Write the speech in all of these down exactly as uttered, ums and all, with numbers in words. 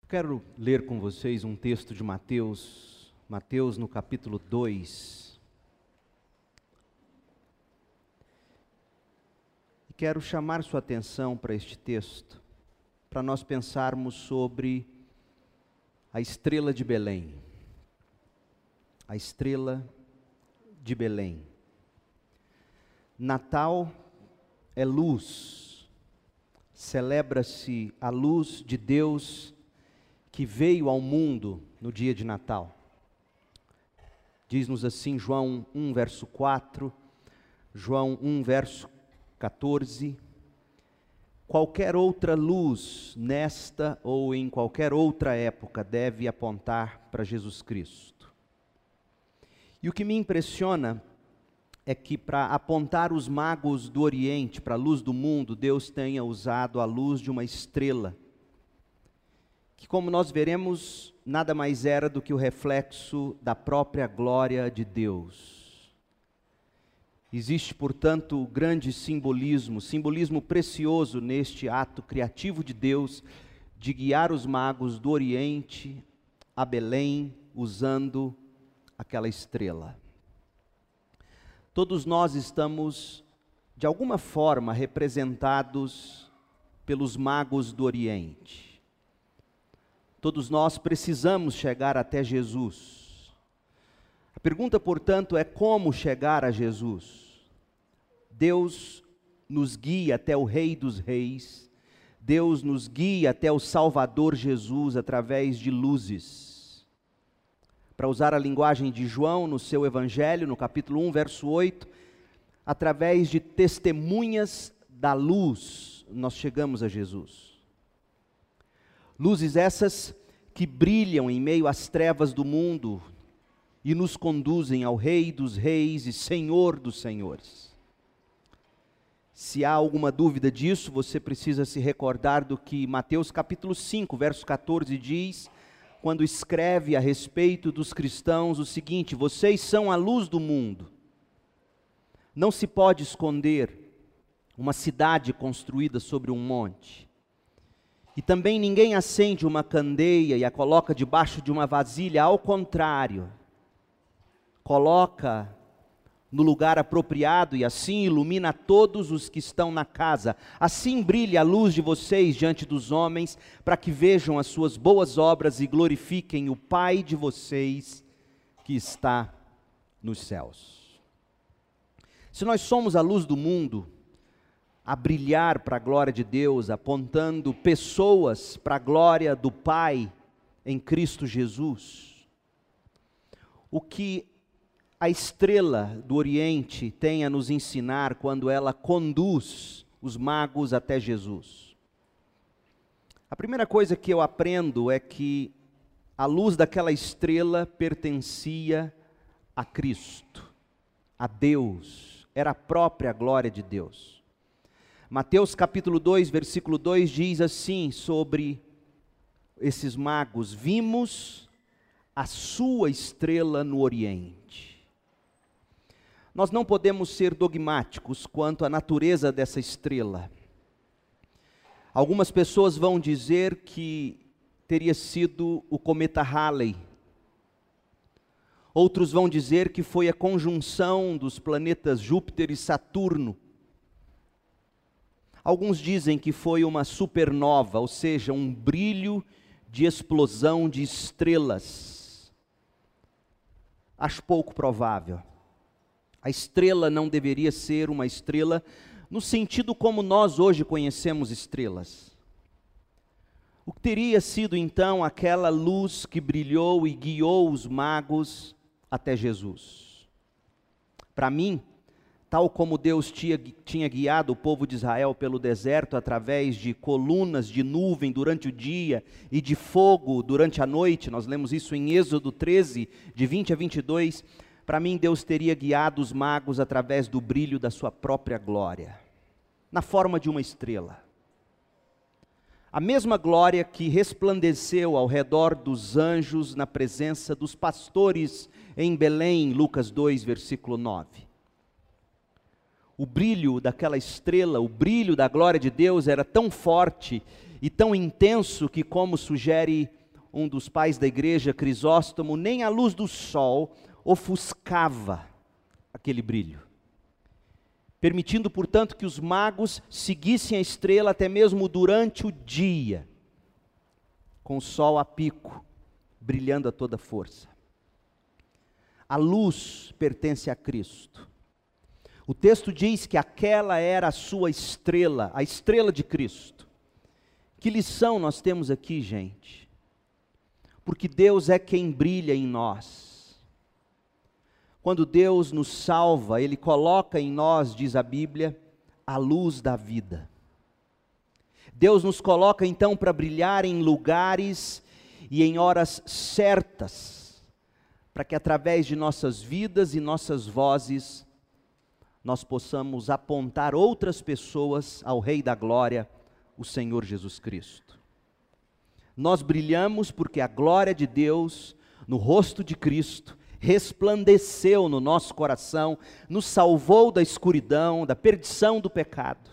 Quero ler com vocês um texto de Mateus, Mateus no capítulo dois. E quero chamar sua atenção para este texto, para nós pensarmos sobre a estrela de Belém. A estrela de Belém. Natal é luz, celebra-se a luz de Deus que veio ao mundo no dia de Natal. Diz-nos assim João um, verso quatro, João um, verso quatorze, qualquer outra luz nesta ou em qualquer outra época deve apontar para Jesus Cristo. E o que me impressiona é que para apontar os magos do Oriente para a luz do mundo, Deus tenha usado a luz de uma estrela, que, como nós veremos, nada mais era do que o reflexo da própria glória de Deus. Existe, portanto, grande simbolismo, simbolismo precioso neste ato criativo de Deus, de guiar os magos do Oriente a Belém, usando aquela estrela. Todos nós estamos, de alguma forma, representados pelos magos do Oriente. Todos nós precisamos chegar até Jesus. A pergunta, portanto, é como chegar a Jesus? Deus nos guia até o Rei dos Reis, Deus nos guia até o Salvador Jesus através de luzes. Para usar a linguagem de João no seu Evangelho, no capítulo um, verso oito, através de testemunhas da luz, nós chegamos a Jesus. Luzes essas que brilham em meio às trevas do mundo e nos conduzem ao Rei dos Reis e Senhor dos Senhores. Se há alguma dúvida disso, você precisa se recordar do que Mateus capítulo cinco, verso quatorze diz, quando escreve a respeito dos cristãos o seguinte: vocês são a luz do mundo. Não se pode esconder uma cidade construída sobre um monte. E também ninguém acende uma candeia e a coloca debaixo de uma vasilha, ao contrário, coloca no lugar apropriado e assim ilumina todos os que estão na casa. Assim brilha a luz de vocês diante dos homens, para que vejam as suas boas obras e glorifiquem o Pai de vocês que está nos céus. Se nós somos a luz do mundo, a brilhar para a glória de Deus, apontando pessoas para a glória do Pai em Cristo Jesus, o que a estrela do Oriente tem a nos ensinar quando ela conduz os magos até Jesus? A primeira coisa que eu aprendo é que a luz daquela estrela pertencia a Cristo, a Deus, era a própria glória de Deus. Mateus capítulo dois, versículo dois diz assim sobre esses magos: vimos a sua estrela no Oriente. Nós não podemos ser dogmáticos quanto à natureza dessa estrela. Algumas pessoas vão dizer que teria sido o cometa Halley. Outros vão dizer que foi a conjunção dos planetas Júpiter e Saturno. Alguns dizem que foi uma supernova, ou seja, um brilho de explosão de estrelas. Acho pouco provável. A estrela não deveria ser uma estrela no sentido como nós hoje conhecemos estrelas. O que teria sido então aquela luz que brilhou e guiou os magos até Jesus? Para mim, tal como Deus tinha, tinha guiado o povo de Israel pelo deserto através de colunas de nuvem durante o dia e de fogo durante a noite, nós lemos isso em Êxodo treze, de vinte a vinte e dois, para mim Deus teria guiado os magos através do brilho da sua própria glória, na forma de uma estrela. A mesma glória que resplandeceu ao redor dos anjos na presença dos pastores em Belém, Lucas dois, versículo nove. O brilho daquela estrela, o brilho da glória de Deus era tão forte e tão intenso que, como sugere um dos pais da igreja, Crisóstomo, nem a luz do sol ofuscava aquele brilho, permitindo, portanto, que os magos seguissem a estrela até mesmo durante o dia, com o sol a pico, brilhando a toda força. A luz pertence a Cristo. O texto diz que aquela era a sua estrela, a estrela de Cristo. Que lição nós temos aqui, gente? Porque Deus é quem brilha em nós. Quando Deus nos salva, Ele coloca em nós, diz a Bíblia, a luz da vida. Deus nos coloca então para brilhar em lugares e em horas certas, para que através de nossas vidas e nossas vozes, nós possamos apontar outras pessoas ao Rei da Glória, o Senhor Jesus Cristo. Nós brilhamos porque a glória de Deus, no rosto de Cristo, resplandeceu no nosso coração, nos salvou da escuridão, da perdição do pecado.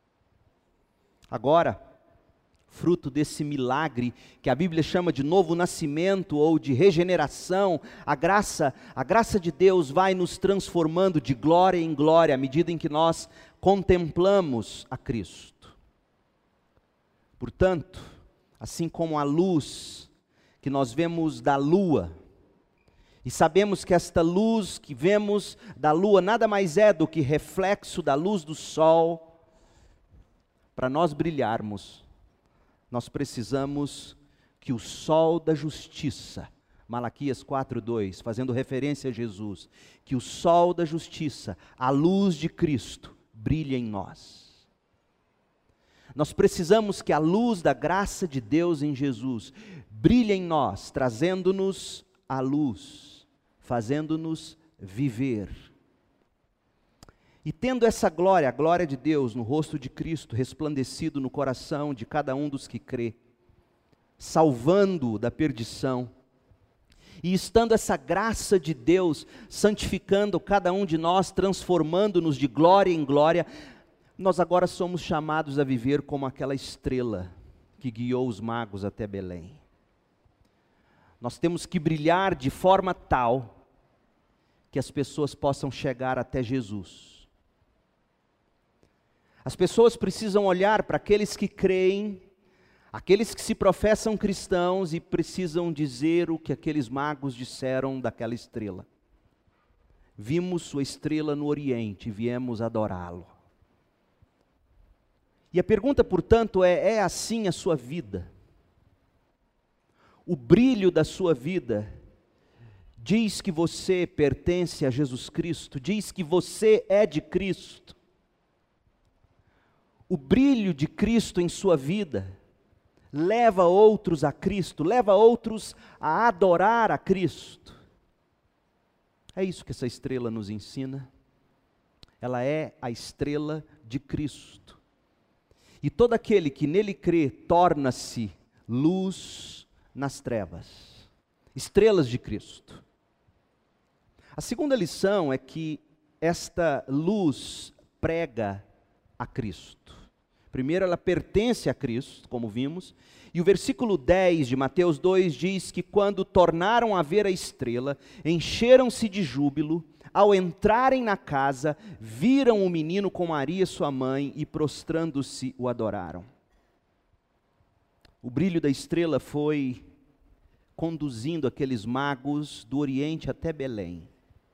Agora, fruto desse milagre, que a Bíblia chama de novo nascimento ou de regeneração, a graça, a graça de Deus vai nos transformando de glória em glória, à medida em que nós contemplamos a Cristo. Portanto, assim como a luz que nós vemos da lua, e sabemos que esta luz que vemos da lua nada mais é do que reflexo da luz do sol, para nós brilharmos, nós precisamos que o sol da justiça, Malaquias quatro, dois, fazendo referência a Jesus, que o sol da justiça, a luz de Cristo, brilhe em nós. Nós precisamos que a luz da graça de Deus em Jesus brilhe em nós, trazendo-nos a luz, fazendo-nos viver. E tendo essa glória, a glória de Deus no rosto de Cristo, resplandecido no coração de cada um dos que crê, salvando-o da perdição, e estando essa graça de Deus santificando cada um de nós, transformando-nos de glória em glória, nós agora somos chamados a viver como aquela estrela que guiou os magos até Belém. Nós temos que brilhar de forma tal que as pessoas possam chegar até Jesus. As pessoas precisam olhar para aqueles que creem, aqueles que se professam cristãos e precisam dizer o que aqueles magos disseram daquela estrela. Vimos sua estrela no Oriente e viemos adorá-lo. E a pergunta, portanto, é: é assim a sua vida? O brilho da sua vida diz que você pertence a Jesus Cristo, diz que você é de Cristo. O brilho de Cristo em sua vida leva outros a Cristo, leva outros a adorar a Cristo. É isso que essa estrela nos ensina. Ela é a estrela de Cristo. E todo aquele que nele crê torna-se luz nas trevas. Estrelas de Cristo. A segunda lição é que esta luz prega a Cristo. Primeiro, ela pertence a Cristo, como vimos, e o versículo dez de Mateus dois diz que quando tornaram a ver a estrela, encheram-se de júbilo, ao entrarem na casa, viram o menino com Maria sua mãe e prostrando-se o adoraram. O brilho da estrela foi conduzindo aqueles magos do Oriente até Belém.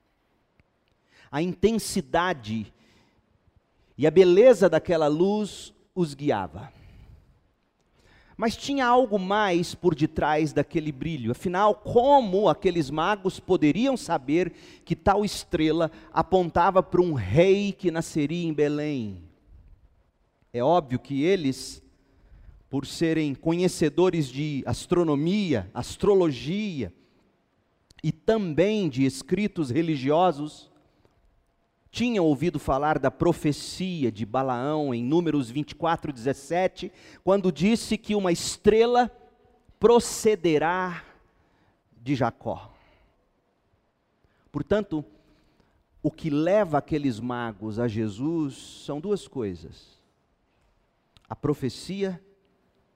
A intensidade e a beleza daquela luz os guiava. Mas tinha algo mais por detrás daquele brilho. Afinal, como aqueles magos poderiam saber que tal estrela apontava para um rei que nasceria em Belém? É óbvio que eles, por serem conhecedores de astronomia, astrologia e também de escritos religiosos, tinham ouvido falar da profecia de Balaão em Números vinte e quatro, dezessete, quando disse que uma estrela procederá de Jacó. Portanto, o que leva aqueles magos a Jesus são duas coisas: a profecia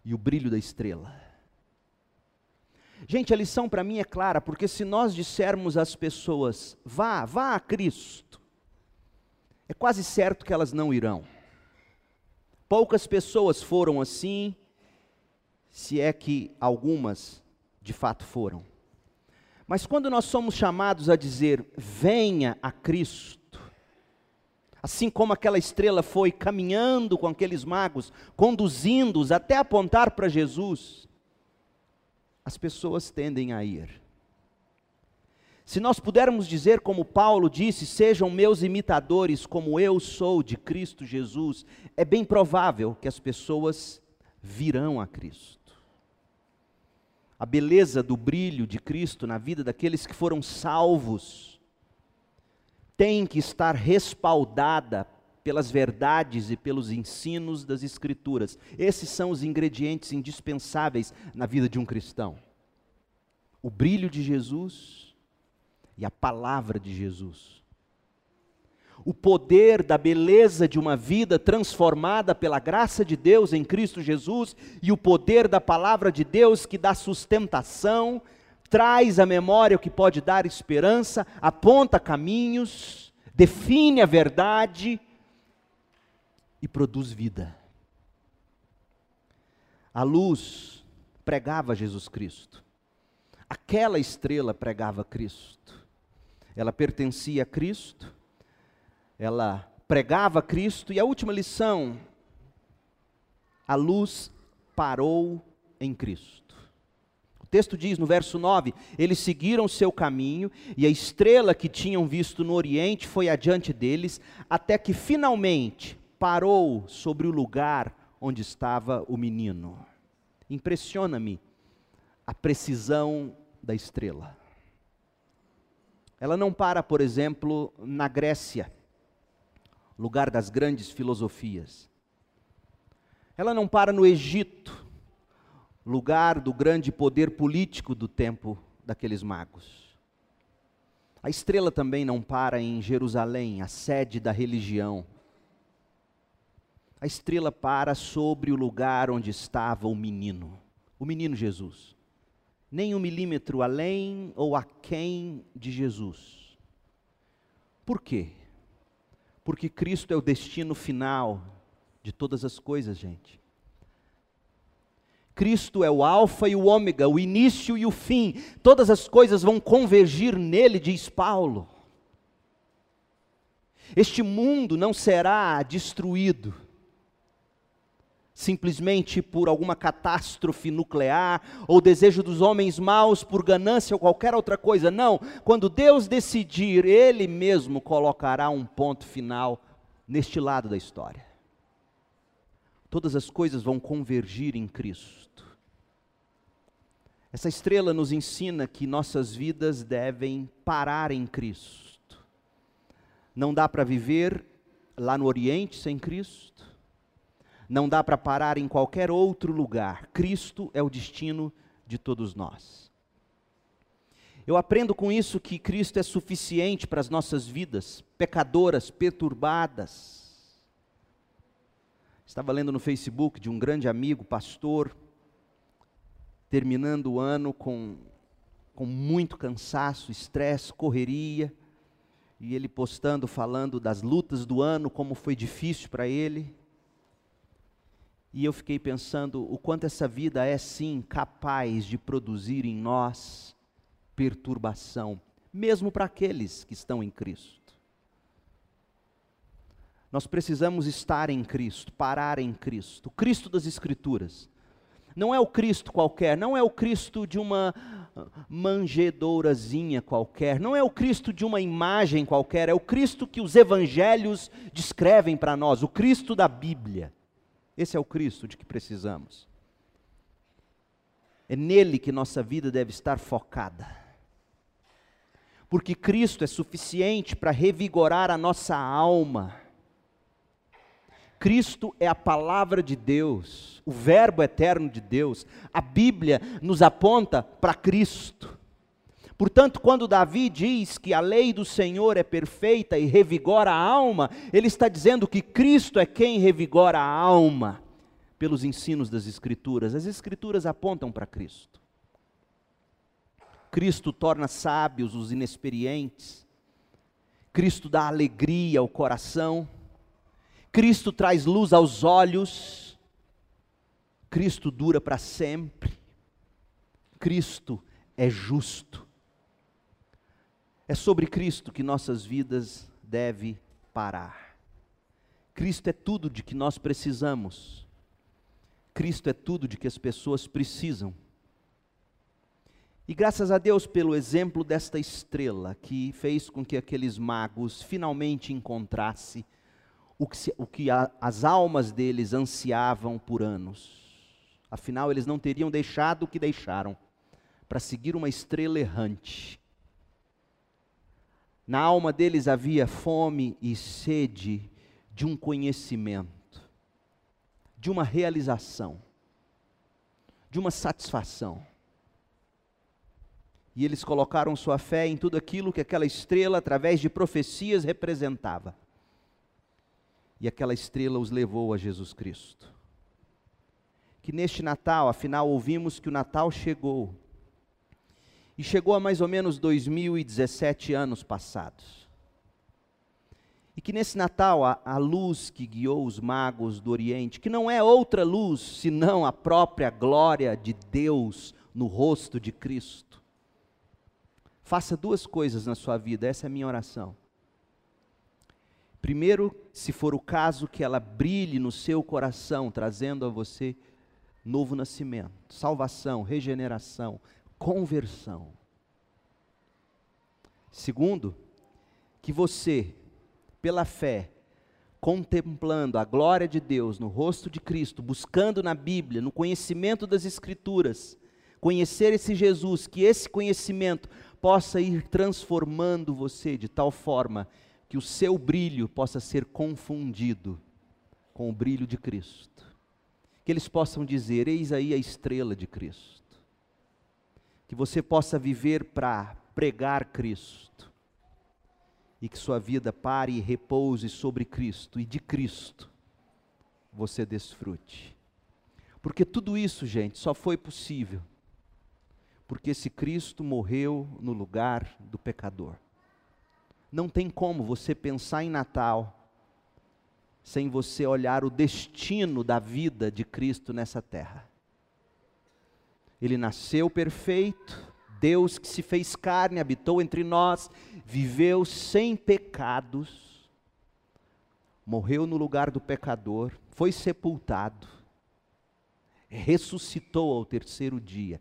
e o brilho da estrela. Gente, a lição para mim é clara, porque se nós dissermos às pessoas, vá, vá a Cristo, é quase certo que elas não irão. Poucas pessoas foram assim, se é que algumas de fato foram. Mas quando nós somos chamados a dizer, venha a Cristo, assim como aquela estrela foi caminhando com aqueles magos, conduzindo-os até apontar para Jesus, as pessoas tendem a ir. Se nós pudermos dizer como Paulo disse, sejam meus imitadores como eu sou de Cristo Jesus, é bem provável que as pessoas virão a Cristo. A beleza do brilho de Cristo na vida daqueles que foram salvos tem que estar respaldada pelas verdades e pelos ensinos das Escrituras. Esses são os ingredientes indispensáveis na vida de um cristão. O brilho de Jesus e a palavra de Jesus. O poder da beleza de uma vida transformada pela graça de Deus em Cristo Jesus e o poder da palavra de Deus que dá sustentação, traz à memória o que pode dar esperança, aponta caminhos, define a verdade e produz vida. A luz pregava Jesus Cristo. Aquela estrela pregava Cristo. Ela pertencia a Cristo. Ela pregava Cristo. E a última lição, a luz parou em Cristo. O texto diz no verso nove, eles seguiram seu caminho e a estrela que tinham visto no oriente foi adiante deles, até que finalmente parou sobre o lugar onde estava o menino. Impressiona-me a precisão da estrela. Ela não para, por exemplo, na Grécia, lugar das grandes filosofias. Ela não para no Egito, lugar do grande poder político do tempo daqueles magos. A estrela também não para em Jerusalém, a sede da religião. A estrela para sobre o lugar onde estava o menino, o menino Jesus. Nem um milímetro além ou aquém de Jesus. Por quê? Porque Cristo é o destino final de todas as coisas, gente. Cristo é o alfa e o ômega, o início e o fim. Todas as coisas vão convergir nele, diz Paulo. Este mundo não será destruído simplesmente por alguma catástrofe nuclear, ou desejo dos homens maus por ganância ou qualquer outra coisa. Não, quando Deus decidir, Ele mesmo colocará um ponto final neste lado da história. Todas as coisas vão convergir em Cristo. Essa estrela nos ensina que nossas vidas devem parar em Cristo. Não dá para viver lá no Oriente sem Cristo. Não dá para parar em qualquer outro lugar. Cristo é o destino de todos nós. Eu aprendo com isso que Cristo é suficiente para as nossas vidas, pecadoras, perturbadas. Estava lendo no Facebook de um grande amigo, pastor, terminando o ano com, com muito cansaço, estresse, correria, e ele postando, falando das lutas do ano, como foi difícil para ele. E eu fiquei pensando o quanto essa vida é sim capaz de produzir em nós perturbação, mesmo para aqueles que estão em Cristo. Nós precisamos estar em Cristo, parar em Cristo, o Cristo das Escrituras. Não é o Cristo qualquer, não é o Cristo de uma manjedourazinha qualquer, não é o Cristo de uma imagem qualquer, é o Cristo que os evangelhos descrevem para nós, o Cristo da Bíblia. Esse é o Cristo de que precisamos. É nele que nossa vida deve estar focada. Porque Cristo é suficiente para revigorar a nossa alma. Cristo é a palavra de Deus, o verbo eterno de Deus. A Bíblia nos aponta para Cristo. Portanto, quando Davi diz que a lei do Senhor é perfeita e revigora a alma, ele está dizendo que Cristo é quem revigora a alma. pelos ensinos das Escrituras. As Escrituras apontam para Cristo. Cristo torna sábios os inexperientes. Cristo dá alegria ao coração. Cristo traz luz aos olhos. Cristo dura para sempre. Cristo é justo. É sobre Cristo que nossas vidas devem parar. Cristo é tudo de que nós precisamos. Cristo é tudo de que as pessoas precisam. E graças a Deus pelo exemplo desta estrela, que fez com que aqueles magos finalmente encontrassem o que, se, o que a, as almas deles ansiavam por anos. Afinal, eles não teriam deixado o que deixaram para seguir uma estrela errante. Na alma deles havia fome e sede de um conhecimento, de uma realização, de uma satisfação. E eles colocaram sua fé em tudo aquilo que aquela estrela, através de profecias, representava. E aquela estrela os levou a Jesus Cristo. Que neste Natal, afinal, ouvimos que o Natal chegou. E chegou há mais ou menos dois mil e dezessete anos passados. E que nesse Natal, a, a luz que guiou os magos do Oriente, que não é outra luz, senão a própria glória de Deus no rosto de Cristo. Faça duas coisas na sua vida, essa é a minha oração. Primeiro, se for o caso, que ela brilhe no seu coração, trazendo a você novo nascimento, salvação, regeneração, conversão. Segundo, que você, pela fé, contemplando a glória de Deus no rosto de Cristo, buscando na Bíblia, no conhecimento das Escrituras, conhecer esse Jesus, que esse conhecimento possa ir transformando você de tal forma que o seu brilho possa ser confundido com o brilho de Cristo. Que eles possam dizer: eis aí a estrela de Cristo. Que você possa viver para pregar Cristo. E que sua vida pare e repouse sobre Cristo. E de Cristo você desfrute. Porque tudo isso, gente, só foi possível porque esse Cristo morreu no lugar do pecador. Não tem como você pensar em Natal sem você olhar o destino da vida de Cristo nessa terra. Ele nasceu perfeito, Deus que se fez carne, habitou entre nós, viveu sem pecados, morreu no lugar do pecador, foi sepultado, ressuscitou ao terceiro dia.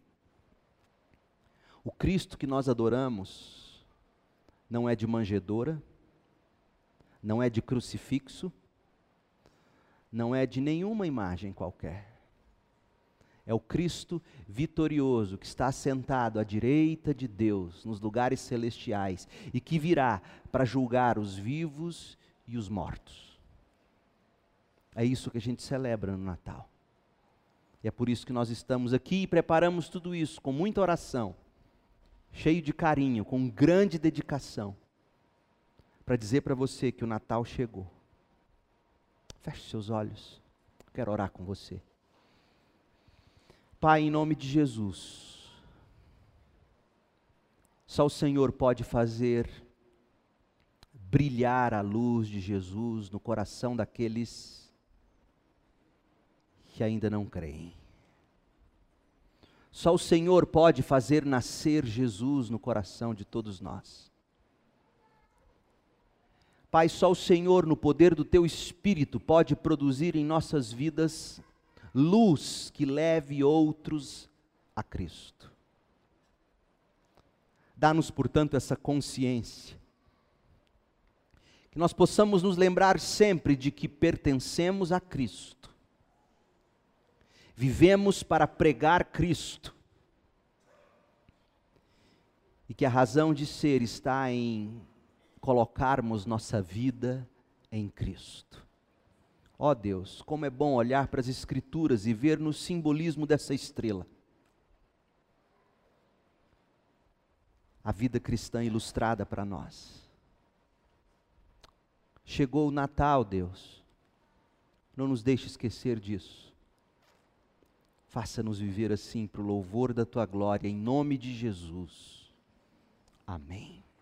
O Cristo que nós adoramos não é de manjedoura, não é de crucifixo, não é de nenhuma imagem qualquer. É o Cristo vitorioso que está assentado à direita de Deus nos lugares celestiais e que virá para julgar os vivos e os mortos. É isso que a gente celebra no Natal. E é por isso que nós estamos aqui e preparamos tudo isso com muita oração, cheio de carinho, com grande dedicação, para dizer para você que o Natal chegou. Feche seus olhos, quero orar com você. Pai, em nome de Jesus, só o Senhor pode fazer brilhar a luz de Jesus no coração daqueles que ainda não creem. Só o Senhor pode fazer nascer Jesus no coração de todos nós. Pai, só o Senhor, no poder do Teu Espírito, pode produzir em nossas vidas luz que leve outros a Cristo. Dá-nos, portanto, essa consciência, que nós possamos nos lembrar sempre de que pertencemos a Cristo, vivemos para pregar Cristo, e que a razão de ser está em colocarmos nossa vida em Cristo. Ó oh Deus, como é bom olhar para as Escrituras e ver no simbolismo dessa estrela a vida cristã ilustrada para nós. Chegou o Natal, Deus, não nos deixe esquecer disso. Faça-nos viver assim para o louvor da tua glória, em nome de Jesus. Amém.